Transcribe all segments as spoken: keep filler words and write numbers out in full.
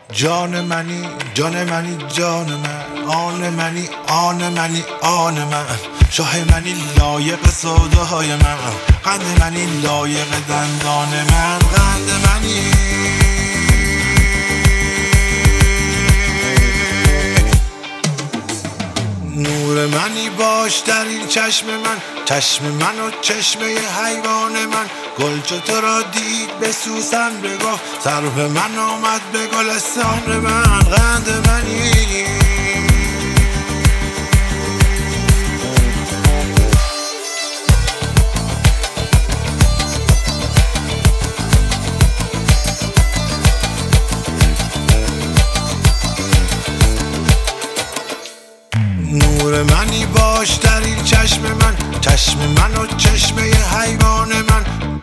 جان منی جان منی جان من، آن منی آن منی آن من، شاه منی لایق سودای من، قند منی لایق دندان من، قند منی نور منی باش در این چشم من، چشم من و چشمه حیوان من، گل چو تو را دید به سوسن بگفت، سرو من آمد به گلستان من، قند منی نور منی باش در این چشم من، چشم من و چشمه حیوان من،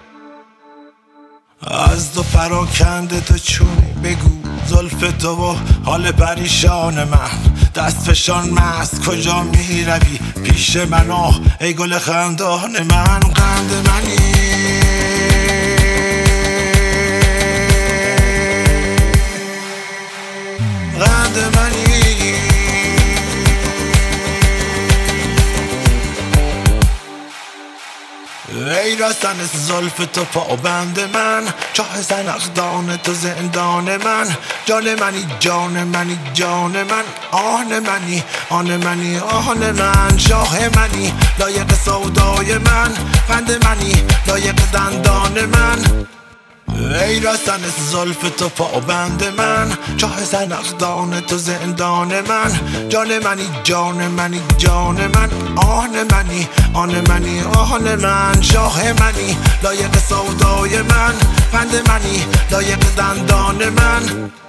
از دو پراکنده تو چونی بگو زلف تو و حال پریشان من، دست فشان مست کجا می روی پیش من، آه ای گل خندان من، قند منی قند منی ای رسن زلف تو پابند من، چاه زنخدان تو زندان من، جان منی جان منی جان من، آن منی آن منی آن من، شاه منی لایق سودای من، قند منی لایق دندان من، ای رسن زلف تو پابند من، چاه زنخدان تو زندان من، جان منی جان منی جان من، آن منی آن منی آن من، شاه منی لایق سودای من، قند منی لایق دندان من.